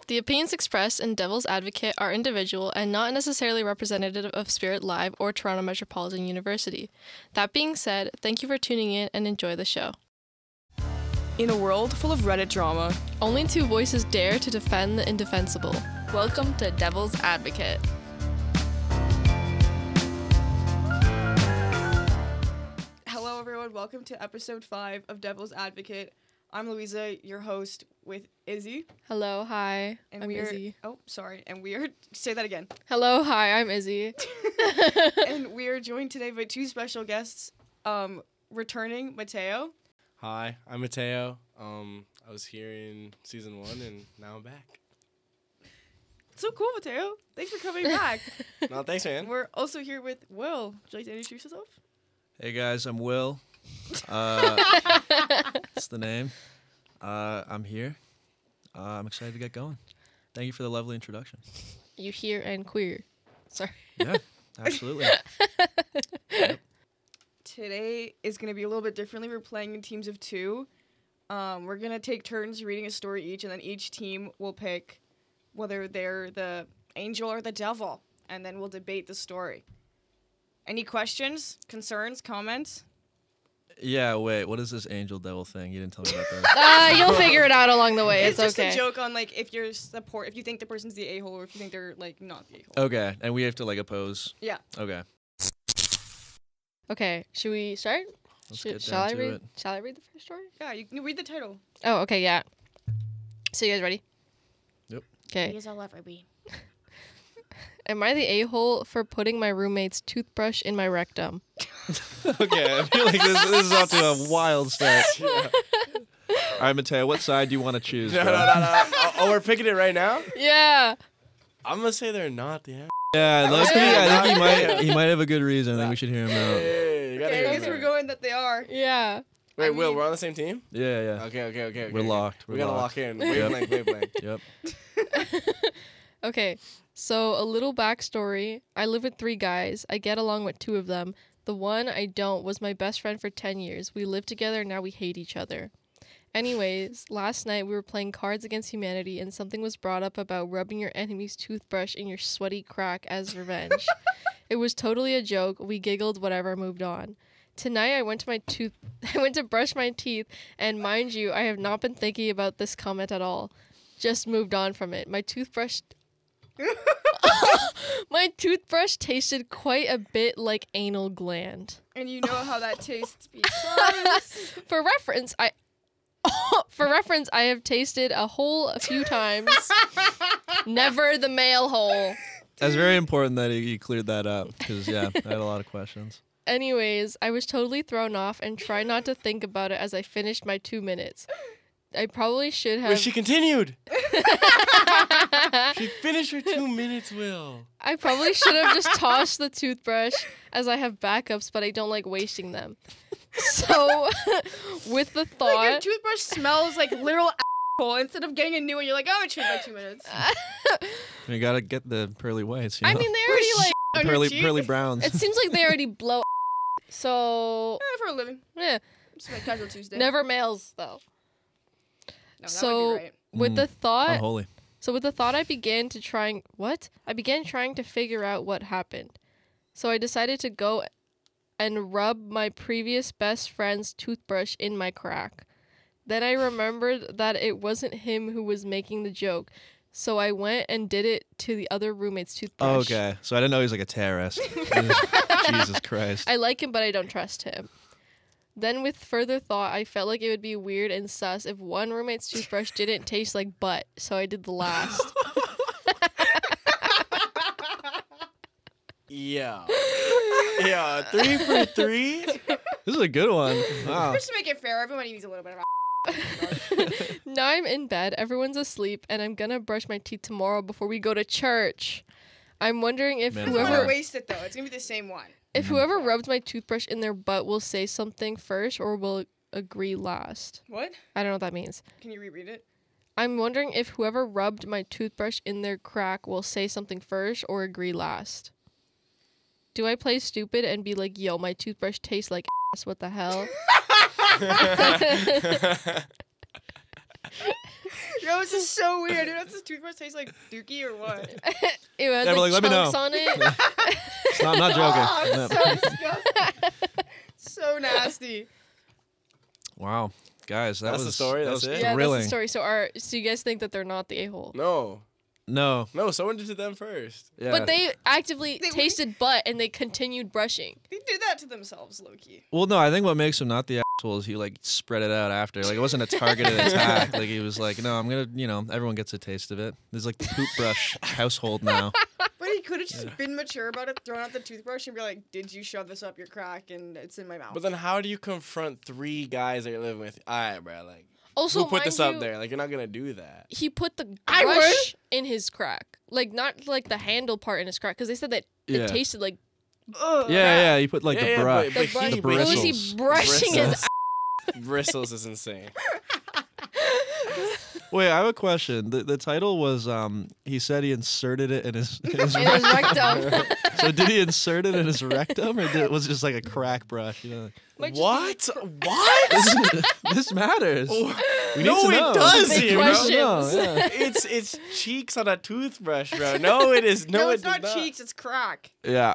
The opinions expressed in Devil's Advocate are individual and not necessarily representative of Spirit Live or Toronto Metropolitan University. That being said, thank you for tuning in and enjoy the show. In a world full of Reddit drama, only two voices dare to defend the indefensible. Welcome to Devil's Advocate. Hello everyone, welcome to episode 5 of Devil's Advocate. I'm Louisa, your host, with Izzy. Hello, hi, And I'm Izzy. Oh, sorry. And we are... Say that again. Hello, hi, I'm Izzy. And we are joined today by two special guests, returning Mateo. Hi, I'm Mateo. I was here in season 1 and now I'm back. So cool, Mateo. Thanks for coming back. No, thanks, man. We're also here with Will. Would you like to introduce yourself? Hey guys, I'm Will. That's the name. I'm here. I'm excited to get going. Thank you for the lovely introduction. You here and queer. Sorry. Yeah, absolutely. Yep. Today is going to be a little bit differently. We're playing in teams of 2. We're going to take turns reading a story each, and then each team will pick whether they're the angel or the devil, and then we'll debate the story. Any questions, concerns, comments? Yeah, wait, what is this angel devil thing? You didn't tell me about that. You'll figure it out along the way. It's It's just okay. a joke on, like, if you think the person's the a-hole or if you think they're, like, not the a-hole. Okay, and we have to, like, oppose. Yeah. Okay. Okay, should we start? Let's get Shall down I to read? it. Shall I read the first story? Yeah, you can read the title. Oh, okay, yeah. So you guys ready? Yep. Okay. I'll ever be. Am I the a-hole for putting my roommate's toothbrush in my rectum? Okay, I feel like this is off to a wild start. Yeah. All right, Mateo, what side do you want to choose? No. bro? Oh, we're picking it right now? Yeah. I'm going to say they're not the answer. Yeah, low-key, Yeah. I think he might have a good reason. I think we should hear him out. Hey, you gotta Okay, hear I guess me. we're going that they are. Yeah. Wait, I Will, mean- we're on the same team? Yeah. Okay. We're locked. We gotta lock in. Wavelength. Yep. Okay. So a little backstory. I live with 3 guys. I get along with 2 of them. The one I don't was my best friend for 10 years. We live together, now we hate each other. Anyways, last night we were playing Cards Against Humanity and something was brought up about rubbing your enemy's toothbrush in your sweaty crack as revenge. It was totally a joke. We giggled, whatever, moved on. Tonight I went to brush my teeth, and mind you, I have not been thinking about this comment at all. Just moved on from it. My toothbrush tasted quite a bit like anal gland. And you know how that tastes because... For reference, I have tasted a hole a few times. Never the male hole. That's very important that you cleared that up because, yeah, I had a lot of questions. Anyways, I was totally thrown off and tried not to think about it as I finished my 2 minutes. I probably should have... Wait, she continued. She finished her 2 minutes, Will. I probably should have just tossed the toothbrush as I have backups, but I don't like wasting them. So, with the thought... Like your toothbrush smells like literal asshole. Instead of getting a new one, you're like, oh, it should by 2 minutes. You gotta get the pearly whites. You I know? mean, they already like... on your cheek? pearly browns. It seems like they already blow. So, For a living. yeah. Just like casual Tuesday. Never males, though. No, that So, would be right. with the thought... Unholy. So with the thought, I began trying to figure out what happened. So I decided to go and rub my previous best friend's toothbrush in my crack. Then I remembered that it wasn't him who was making the joke. So I went and did it to the other roommate's toothbrush. Oh, okay. So I didn't know he was like a terrorist. Jesus Christ. I like him, but I don't trust him. Then with further thought, I felt like it would be weird and sus if one roommate's toothbrush didn't taste like butt, so I did the last. Yeah. Yeah, 3 for 3? This is a good one. Wow. Just to make it fair, everybody needs a little bit of Now I'm in bed, everyone's asleep, and I'm gonna brush my teeth tomorrow before we go to church. I'm wondering if Man, I don't want to whoever waste it, though. It's going to be the same one. rubs my toothbrush in their butt will say something first or will agree last. What? I don't know what that means. Can you reread it? I'm wondering if whoever rubbed my toothbrush in their crack will say something first or agree last. Do I play stupid and be like, yo, my toothbrush tastes like ass, what the hell? Yo, this is so weird. Does this toothbrush taste like Dookie or what? It has Yeah, but, like like, let me chunks know. on it. No, I'm not joking. Oh, Yeah. it's so disgusting. So nasty. Wow, guys, that That's the was story, That that's was it? Yeah, thrilling. that's the story. So you guys think that they're not the a-hole? No, No, someone did to them first. yeah. But they actively They- tasted butt and they continued brushing. They did that to themselves, Loki. Well, no, I think what makes him not the asshole is he like spread it out after. Like it wasn't a targeted attack. Like he was like, no, I'm gonna, everyone gets a taste of it. There's like the poop brush household now. But he could have just been mature about it, thrown out the toothbrush, and be like, "Did you shove this up your crack?" And it's in my mouth. But then how do you confront 3 guys that you're living with? All right, bro. Like, Also, who put mind this up you, there? Like, you're not gonna do that. He put the I would. brush in his crack. Like, not like the handle part in his crack. Because they said that Yeah. it tasted like Ugh. Yeah, you put like Yeah, the yeah, brush. the but brush. he- What was bristles. he brushing his Bristles is insane. Wait, I have a question. The title was he said he inserted it in his in his rectum? So did he insert it in his rectum or was it just like a crack brush? Might just What? What? This matters. We need No, to it know. does, Big you know? questions. No, yeah. It's cheeks on a toothbrush, bro. No, it is. No, it's it does not cheeks. It's crack. Yeah.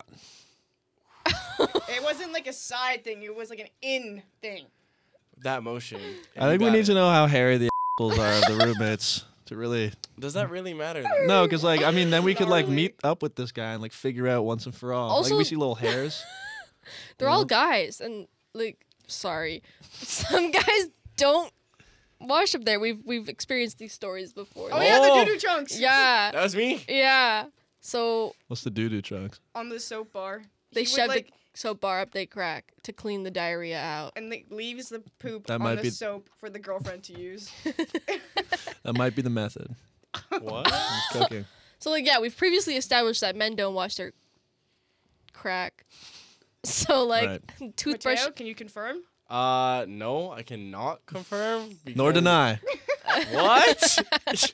It wasn't like a side thing. It was like an in thing. That motion. I think we need to know how hairy the assholes are of the roommates to really. Does that really matter? Though? No, because like I mean, then we could like Gnarly. meet up with this guy and like figure out once and for all. Also- like we see little hairs. They're You all know? guys, and like, sorry, some guys don't wash up there. We've experienced these stories before. Oh Like, yeah, Oh. the doo-doo chunks. yeah, That was me. yeah. So What's the doo doo chunks? On the soap bar. they He would, shoved like, the soap bar up their crack to clean the diarrhea out. and like leaves the poop That on might the be- soap for the girlfriend to use. That might be the method. What? It's cooking. So like, yeah, we've previously established that men don't wash their crack. So like, Right. toothbrush. Mateo, can you confirm? No, I cannot confirm. Nor because- deny. What?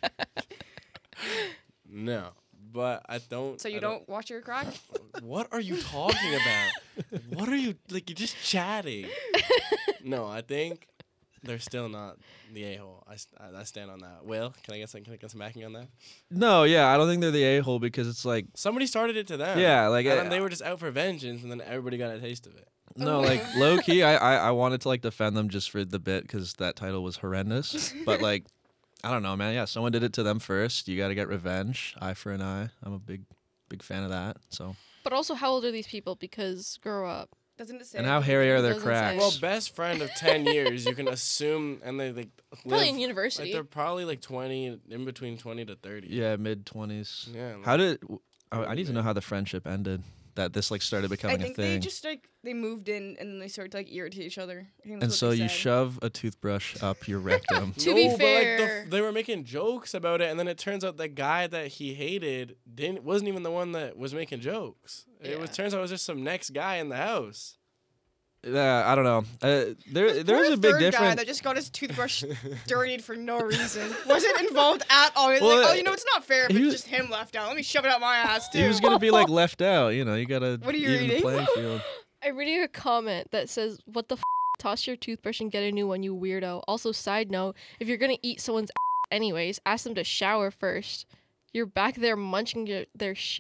No, but I don't. So you I don't wash your crack? What are you talking about? What are you like? You're just chatting. No, I think they're still not the a-hole. I stand on that. Will, can I get some backing on that? No, yeah, I don't think they're the a hole because it's like Somebody started it to them. yeah, like And then they were just out for vengeance, and then everybody got a taste of it. no, like low key. I wanted to like defend them just for the bit because that title was horrendous. But like, I don't know, man. Yeah, someone did it to them first. You got to get revenge. Eye for an eye. I'm a big fan of that. So But also, how old are these people? Because grow up. Doesn't it say? and how hairy are their Doesn't say. cracks? Well, best friend of 10 years, you can assume, and they like Probably live, in like university. they're probably like 20, in between 20 to 30. yeah, mid-20s. Yeah. How did I need to know how the friendship ended? That this like started I becoming a think they thing. just like they moved in and then they started to like irritate each other. I think that's And what so they you said. shove a toothbrush up your rectum. To be but, like, fair- they were making jokes about it, and then it turns out the guy that he hated wasn't even the one that was making jokes. It Yeah. turns out it was just some next guy in the house. Yeah, I don't know. There's Poor a big third guy difference. that just got his toothbrush dirtied for no reason. Wasn't involved at all. He's Well, like, oh, you know, it's not fair, but he was- just him left out. Let me shove it out my ass too. He was gonna be like left out. You know, you gotta What are you even the reading? playing field. I'm reading a comment that says, "What the f? Toss your toothbrush and get a new one, you weirdo." Also, side note: if you're gonna eat someone's anyways, ask them to shower first. You're back there munching their shit.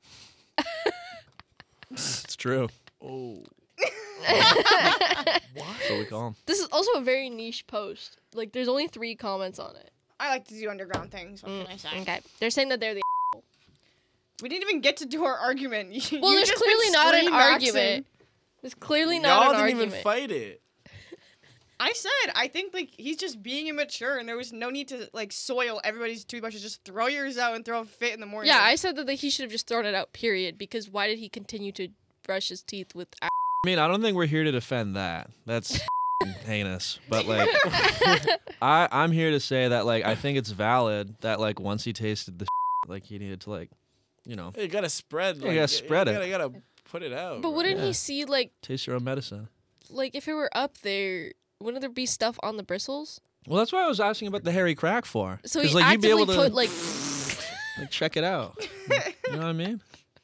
It's true. Oh. That's what we call them. This is also a very niche post. Like, there's only 3 comments on it. I like to do underground things. What can I say? Okay, they're saying that they're the. We didn't even get to do our argument. Well, there's clearly not an argument. There's clearly not Y'all an didn't argument. even fight it. I said I think like he's just being immature, and there was no need to like soil everybody's toothbrushes. Just throw yours out and throw a fit in the morning. Yeah, I said that he should have just thrown it out. Period. Because why did he continue to brush his teeth with? I mean, I don't think we're here to defend that. That's heinous. But like, I'm here to say that like I think it's valid that like once he tasted the like he needed to like, you know, You gotta spread. You gotta spread it. You gotta put it out. But bro. wouldn't Yeah. he see like taste your own medicine. if it were up there? Wouldn't there be stuff on the bristles? Well, that's why I was asking about the hairy crack for. So 'Cause, he like you'd be actively able to put like. like check it out. You know what I mean?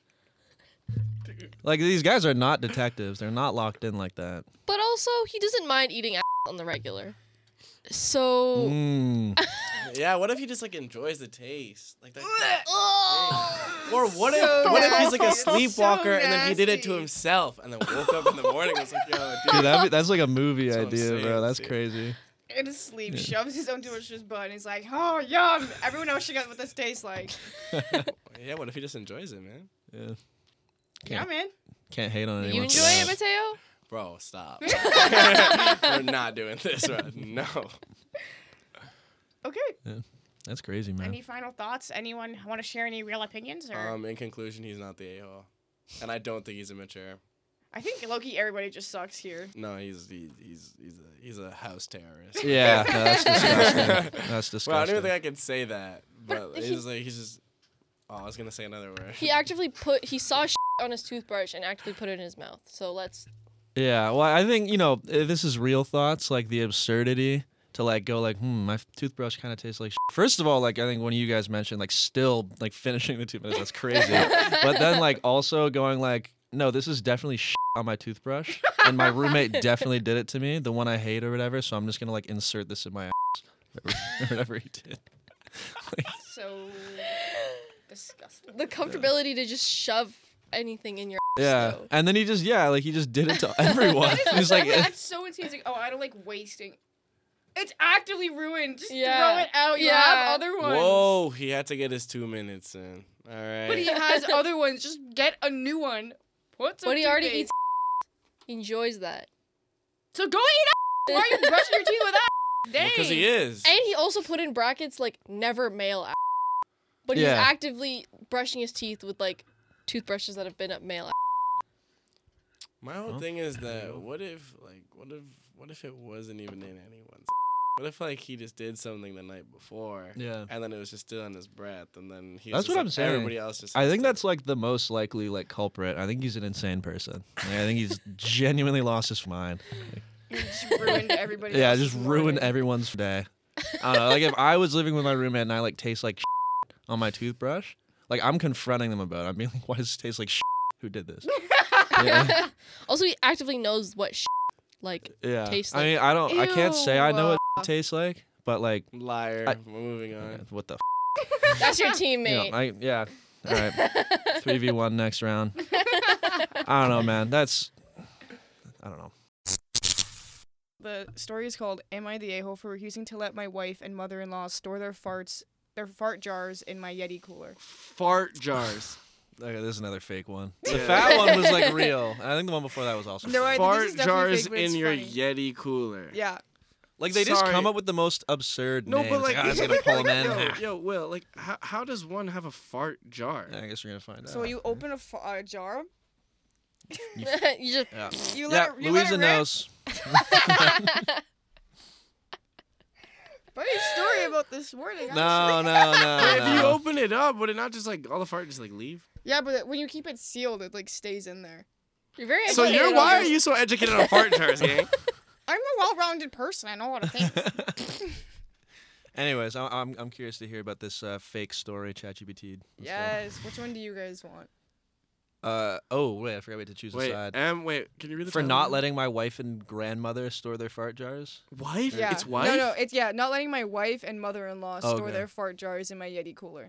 Like these guys are not detectives. They're not locked in like that. But also, he doesn't mind eating ass on the regular. So Mm. Yeah, what if he just like enjoys the taste? Like that. Oh. Or what So if he's like a nasty. sleepwalker So and then he did it to nasty. himself and then woke up in the morning and was like, yo, dude. Dude, that's like a movie That's what I'm idea, saying, bro. That's dude. crazy. In his sleep, Yeah. shoves his own toothbrush in his butt, and he's like, "Oh, yum!" Everyone knows what this tastes like. Yeah, what if he just enjoys it, man? Yeah. Yeah, Can't- man. Can't hate on anyone. You for enjoy that. it, Mateo? Bro, stop. We're not doing this, right? No. Okay. That's crazy, man. Any final thoughts? Anyone want to share any real opinions? Or In conclusion, he's not the a-hole. And I don't think he's immature. I think low-key everybody just sucks here. No, he's a house terrorist. Yeah, no, that's disgusting. That's disgusting. Well, I don't even think I can say that, but But he's just. Oh, I was gonna say another word. He actively he saw on his toothbrush and actively put it in his mouth. So let's. Yeah, well, I think, this is real thoughts, like the absurdity to like go like, my toothbrush kind of tastes like First of all, like I think when you guys mentioned like still like finishing the 2 minutes, that's crazy. But then like also going like, no, this is definitely on my toothbrush, and my roommate definitely did it to me, the one I hate or whatever. So I'm just gonna like insert this in my ass or whatever he did. So disgusting. The comfortability to just shove anything in your Yeah, So- and then he just did it to everyone. He's like, That's so insane. It's like, oh, I don't like wasting. It's actively ruined. Just Yeah. throw it out. You Yeah. have other ones. Whoa, he had to get his 2 minutes in. All right. But he has other ones. Just get a new one. Put some But he already toothpaste. eats. He enjoys that. So go eat. Why are you brushing your teeth with that? Dang. Because he is. And he also put in brackets like never male. But he's Yeah. actively brushing his teeth with like toothbrushes that have been at male. My whole Well, thing is there you that go. what if it wasn't even in anyone's? What if like he just did something the night before? yeah. And then it was just still in his breath, and then he. That's was what just I'm like, saying. Everybody else just. I has think to- that's like the most likely like culprit. I think he's an insane person. Like, I think he's genuinely lost his mind. You just ruined everybody. Yeah, else's just ruined morning. everyone's day. I don't know. Like if I was living with my roommate and I like taste like on my toothbrush, like I'm confronting them about it. I'm being like, why does this taste like Who did this? Yeah. Also, he actively knows what like. Yeah. Tastes I mean, I can't say I know what Ew. tastes like, but like, Liar. I- We're moving on. what the? That's your You know, teammate. yeah. All right. 3v1 next round. I don't know, man. I don't know. The story is called "Am I the A-hole for refusing to let my wife and mother-in-law store their fart jars in my Yeti cooler?" Fart jars. Okay, this is another fake one. The Yeah. fat one was like real. I think the one before that was also No, fake. I think Fart this is definitely jars fake, but in it's your funny. Yeti cooler. Yeah. Like they just Sorry. come up with the most absurd No, names. but like, I was gonna pull them in. Yo, Will, like, how does one have a fart jar? I guess we're gonna find out. So you open a jar. you just. Yeah. You Yeah, let it, you Louisa let it rip. knows. Funny story about this morning. No, actually. But if you no. open it up, would it not just like all the fart just like leave? Yeah, but when you keep it sealed, it like stays in there. You're very. So educated on why are this. you so educated on fart jars, gang? I'm a well-rounded person. I know what it thinks. Anyways, I'm curious to hear about this fake story ChatGPT. Yes. Which one do you guys want? Oh wait, I forgot we had to choose a Wait, side. wait, can you read the For title not again? letting my wife and grandmother store their fart jars. wife? Yeah. It's wife? No, it's not letting my wife and mother-in-law Oh, store okay. their fart jars in my Yeti cooler.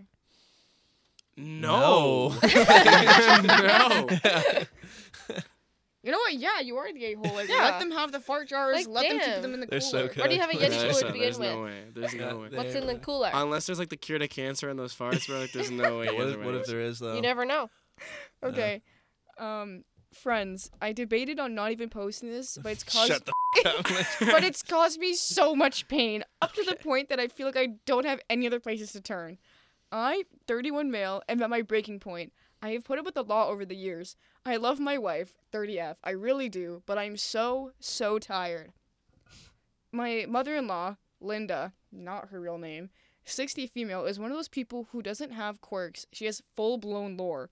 No. No. No. You know what? Yeah, you are the a-hole. Like, Yeah. let them have the fart jars. Like, let them keep damn. them in the They're so cooler. good. Why do you have a Yeti There's cooler to begin There's no with? way. There's no way. What's in the cooler? Unless there's like the cure to cancer in those farts, bro. Like, there's no way. What if there is though? You never know. Okay. Friends, I debated on not even posting this, but it's caused Shut the f- up. but it's caused me so much pain, up to the point that I feel like I don't have any other places to turn. I, 31 male, am at my breaking point. I have put up with the law over the years. I love my wife, 30F, I really do, but I'm so tired. My mother-in-law, Linda, not her real name, 60 female, is one of those people who doesn't have quirks. She has full-blown lore.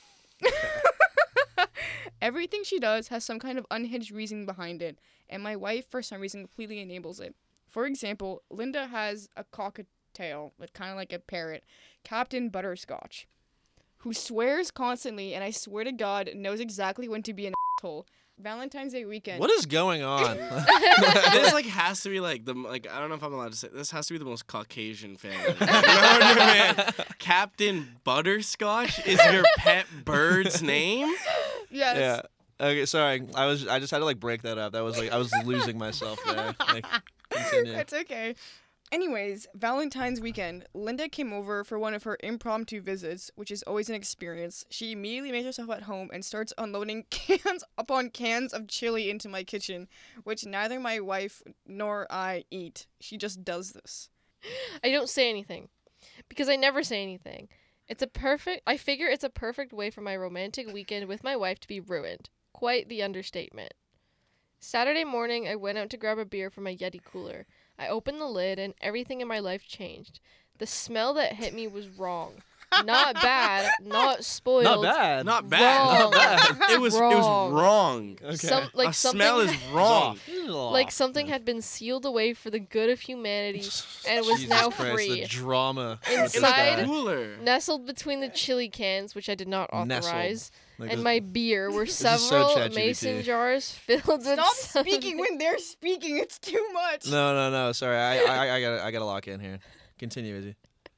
Everything she does has some kind of unhinged reason behind it, and my wife, for some reason, completely enables it. For example, Linda has a cockatiel, kind of like a parrot, Captain Butterscotch, who swears constantly, and I swear to God, knows exactly when to be an asshole. Valentine's Day weekend. What is going on? This like has to be like like I don't know if I'm allowed to say this has to be the most Caucasian family. You know what I mean? Captain Butterscotch is your pet bird's name? Yes. Yeah. Okay, sorry. I just had to like break that up. That was like I was losing myself there. Like, continue. It's okay. Anyways, Valentine's weekend, Linda came over for one of her impromptu visits, which is always an experience. She immediately makes herself at home and starts unloading cans upon cans of chili into my kitchen, which neither my wife nor I eat. She just does this. I don't say anything because I never say anything. I figure it's a perfect way for my romantic weekend with my wife to be ruined. Quite the understatement. Saturday morning, I went out to grab a beer from my Yeti cooler. I opened the lid and everything in my life changed. The smell that hit me was wrong. Not bad, not spoiled. Not bad. Not bad. Wrong. Not bad. It was wrong. Okay. Like A something smell is wrong. like something had been sealed away for the good of humanity and was Jesus now Christ, free. The drama. Inside- In the cooler. Nestled between the chili cans, which I did not authorize, Like and this- my beer were is so several ChatGPT. mason jars filled with Stop some- speaking when they're speaking. It's too much. No. Sorry, I gotta lock in here. Continue, Izzy.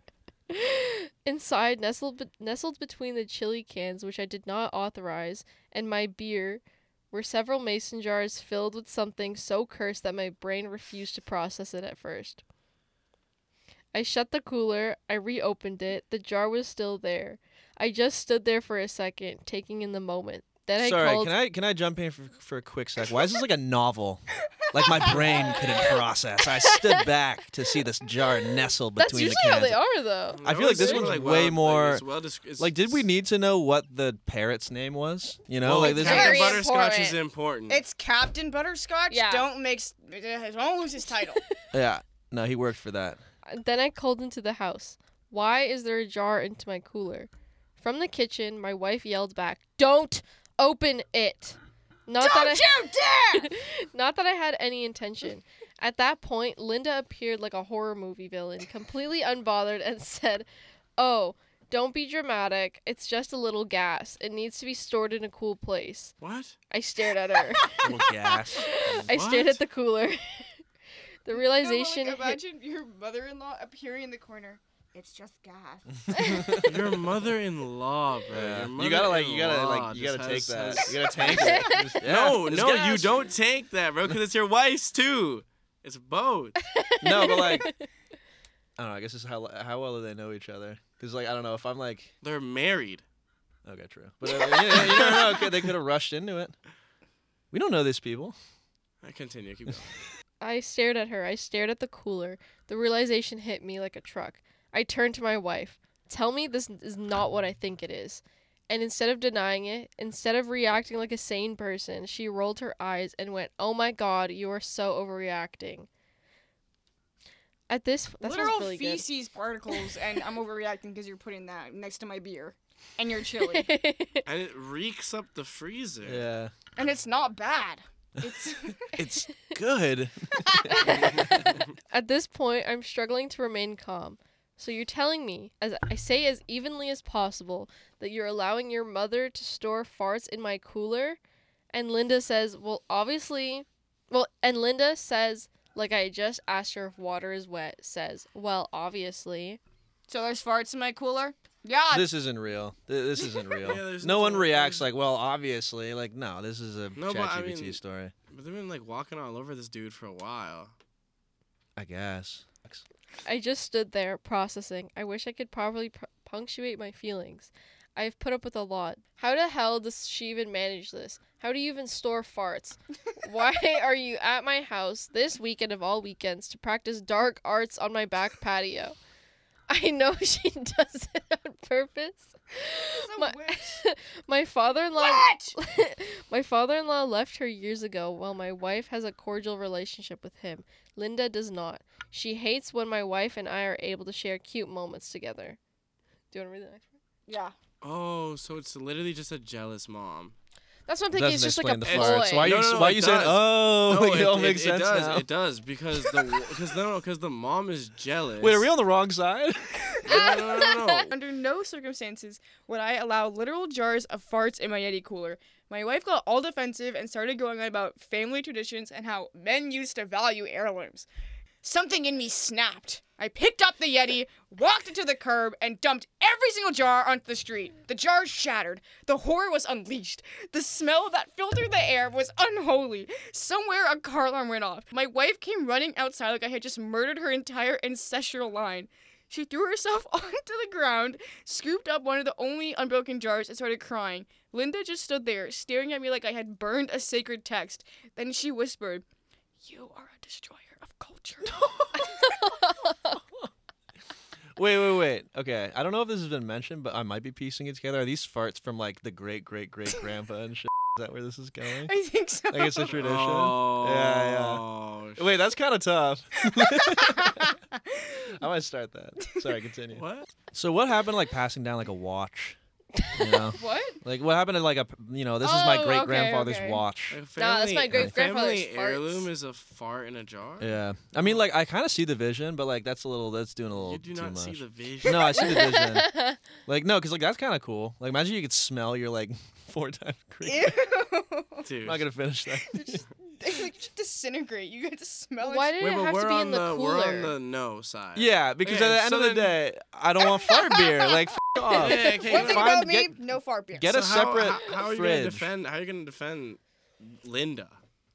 Inside, nestled between the chili cans, which I did not authorize, and my beer were several mason jars filled with something so cursed that my brain refused to process it at first. I shut the cooler, I reopened it, the jar was still there. I just stood there for a second, taking in the moment. Then I Sorry, called... can I jump in for a quick sec? Why is this like a novel? Like my brain couldn't process. I stood back to see this jar nestled That's between the usually how cans. they are, though. I feel like this it's one's way more- it's Like, did we need to know what the parrot's name was? You know, Well, like this. very Captain Very Butterscotch is important. important. It's Captain Butterscotch. Yeah. Don't lose his title. Yeah, no, he worked for that. Then I called into the house. Why is there a jar into my cooler? From the kitchen, my wife yelled back, "Don't open it!" Not Don't you dare! Not that I had any intention. At that point, Linda appeared like a horror movie villain, completely unbothered, and said, "Oh, don't be dramatic. It's just a little gas. It needs to be stored in a cool place." What? I stared at her. Little gas. I stared What? at the cooler. The realization No, hit- but, like, imagine your mother-in-law appearing in the corner. It's just gas. Your mother-in-law, bro. Yeah. Your You gotta mother-in-law you gotta take just that. has- You gotta tank it. Just- yeah, No, it's no, you gas. don't take that, bro, because it's your wife's too. It's both. No, but like, I don't know. I guess it's how well do they know each other? Because like I don't know if I'm like, They're married. okay, true, but yeah, you never know. They could have rushed into it. We don't know these people. I continue. Keep going. I stared at her. I stared at the cooler. The realization hit me like a truck. I turned to my wife. "Tell me this is not what I think it is." And instead of denying it, instead of reacting like a sane person, she rolled her eyes and went, "Oh my God, you are so overreacting." That Literal sounds really feces particles, and I'm overreacting because you're putting that next to my beer and your chili, good. And it reeks up the freezer. Yeah, and it's not bad. It's it's good. At this point, I'm struggling to remain calm. So you're telling me, as I say as evenly as possible, that you're allowing your mother to store farts in my cooler? And Linda says, and Linda says, like I just asked her if water is wet, says, "Well, obviously." so there's farts in my cooler. Yeah. This isn't real. This isn't real. Yeah, there's no one nothing- reacts like, well, obviously. Like, no, this is a No, but I ChatGPT mean- story. But they've been like walking all over this dude for a while. I guess. I just stood there, processing. I wish I could properly punctuate my feelings. I've put up with a lot. How the hell does she even manage this? How do you even store farts? Why are you at my house this weekend of all weekends to practice dark arts on my back patio? I know she does it on purpose. She's a My- witch. My father-in-law Witch! My father-in-law left her years ago while my wife has a cordial relationship with him. Linda does not. She hates when my wife and I are able to share cute moments together. Do you want to read the next one? Yeah. Oh, so it's literally just a jealous mom. That's what I'm thinking. It's Doesn't just like a explain ploy. the farts. Why are you, No, no, no, why are it you saying, does. oh, No, it all makes sense does. now? It does because the mom is jealous. Wait, are we on the wrong side? No. Under no circumstances would I allow literal jars of farts in my Yeti cooler. My wife got all defensive and started going on about family traditions and how men used to value heirlooms. Something in me snapped. I picked up the Yeti, walked it to the curb, and dumped every single jar onto the street. The jars shattered. The horror was unleashed. The smell that filtered the air was unholy. Somewhere a car alarm went off. My wife came running outside like I had just murdered her entire ancestral line. She threw herself onto the ground, scooped up one of the only unbroken jars, and started crying. Linda just stood there, staring at me like I had burned a sacred text. Then she whispered, "You are a destroyer of culture." Wait. Okay, I don't know if this has been mentioned, but I might be piecing it together. Are these farts from like the great grandpa and shit? Is that where this is going? I think so. Like it's a tradition. Oh, Yeah. Wait, that's kind of tough. I might start that. Sorry, continue. What? So what happened like passing down like a watch? You know? What? Like what happened to like a this is my Oh, great grandfather's okay. watch. Like Nah, that's my great-grandfather's family farts. heirloom is a fart in a jar. Yeah. I mean like I kind of see the vision, but like that's doing a little You do too not much. see the vision. No, I see the vision. Like no, cuz like that's kind of cool. Like imagine you could smell your like 4 times great. Ew. Dude. I'm not going to finish that. They like just disintegrate. You get to smell Why it. did Wait, it but have to we're be on in the the we're on cooler? the no side. Yeah, because Okay, at the end so of the then- day, I don't want fart beer. Like f off. Yeah, okay, One thing fine, about me, get- no fart beer. get So a separate how are you fridge. gonna defend? How are you gonna defend Linda?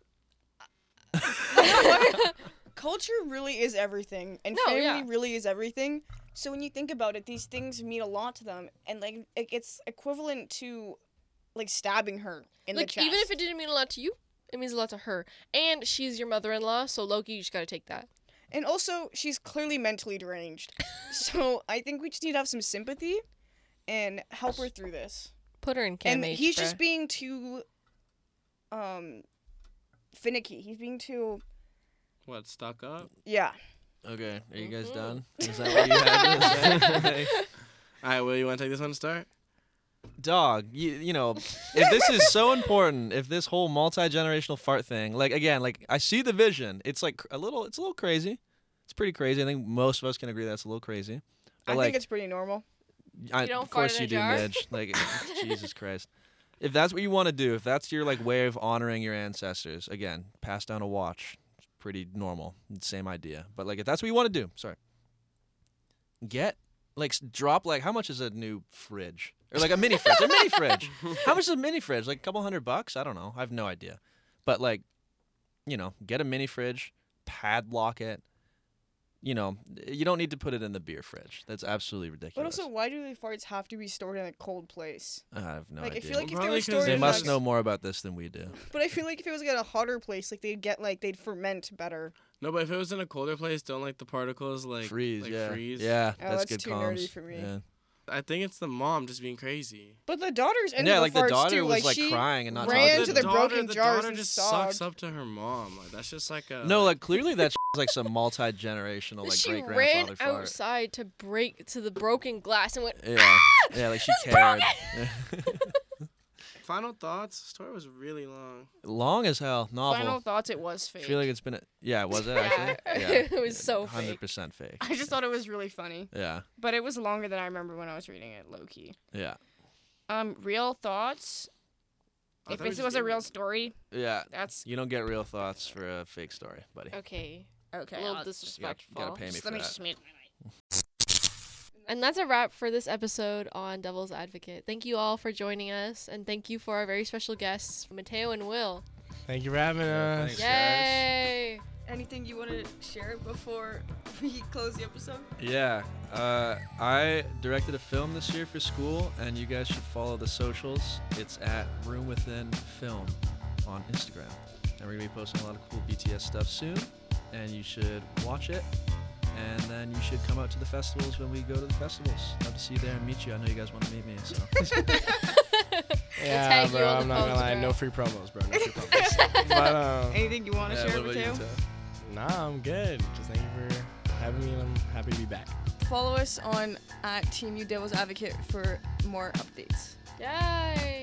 Culture really is everything, and No, family yeah. really is everything. So when you think about it, these things mean a lot to them, and like it's equivalent to like stabbing her in Like the chest. even if it didn't mean a lot to you, it means a lot to her. And she's your mother-in-law, so Loki, you just gotta take that. And also, she's clearly mentally deranged. So I think we just need to have some sympathy and help her through this. Put her in And Cam H, he's bruh. just being too finicky. He's being too What, stuck up? yeah. Okay, are you guys Mhm. done? Is that what you had to say? All right, Will, you want to take this one to start? Dog, you know, if this is so important, if this whole multi-generational fart thing, like again, like I see the vision. It's like it's a little crazy. It's pretty crazy. I think most of us can agree that's a little crazy. But I like, think it's pretty normal. You don't of course fart in you a do, jar? Midge. Like, Jesus Christ. If that's what you want to do, if that's your like way of honoring your ancestors, again, pass down a watch. It's pretty normal. Same idea. But like, if that's what you want to do, sorry. Drop like how much is a new fridge or like a mini fridge? A mini fridge. How much is a mini fridge? Like a couple $100? I don't know. I have no idea. But like, get a mini fridge, padlock it. You don't need to put it in the beer fridge. That's absolutely But ridiculous. also, why do the farts have to be stored in a cold place? I have no Like, I idea. feel like if they Probably were 'cause stored They in must like, know more about this than we do. But I feel like if it was like at a hotter place, like they'd ferment better. No, but if it was in a colder place, don't like the particles like freeze, like yeah. freeze. Yeah, Oh, that's that's good too comms. nerdy for me. Yeah, I think it's the mom just being crazy. But the daughter's into yeah the like the farts daughter too. was like she crying and not ran talking to to the them. broken the jars daughter and just sobbed. sucks up to her mom. Like that's just like a No, like clearly that is like some multi-generational like she great ran grandfather fart. outside to break to the broken glass and went, Yeah, like she cared. Final thoughts. Story was really long. Long as hell, novel. Final thoughts, it was I fake. feel like it's been. Was it Yeah. actually? Yeah, It was so fake. 100% fake. I just thought it was really funny, Yeah, but it was longer than I remember when I was reading it, low key. yeah, Real thoughts. I If thought we this just was a gave real it- story, yeah. that's You don't get real thoughts for a fake story, buddy. Okay. okay. A little I'll- disrespectful. gotta pay me just for let me that. just mute my mic. And that's a wrap for this episode on Devil's Advocate. Thank you all for joining us, and thank you for our very special guests, Mateo and Will. Thank you for having us. thanks. Yay! Anything you want to share before we close the episode? Yeah, I directed a film this year for school, and you guys should follow the socials. It's at Room Within Film on Instagram. And we're gonna be posting a lot of cool BTS stuff soon, and you should watch it. And then you should come out to the festivals when we go to the festivals. Love to see you there and meet you. I know you guys want to meet me, so. Yeah, tag you bro, on the I'm not gonna lie. phones, No bro. free promos, bro. No free promos. But Anything you want to Yeah, share, what about you, Mateo? Teo? nah, I'm good. Just thank you for having me, and I'm happy to be back. Follow us on at Team U Devil's Advocate for more updates. Yay!